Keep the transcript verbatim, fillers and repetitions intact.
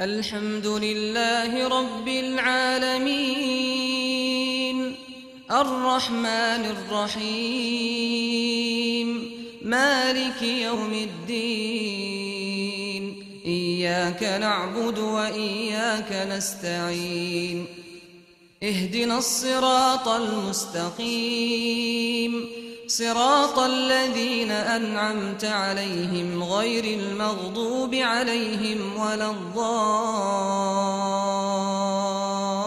الحمد لله رب العالمين الرحمن الرحيم مالك يوم الدين إياك نعبد وإياك نستعين اهدنا الصراط المستقيم صراط الذين أنعمت عليهم غير المغضوب عليهم ولا الضالين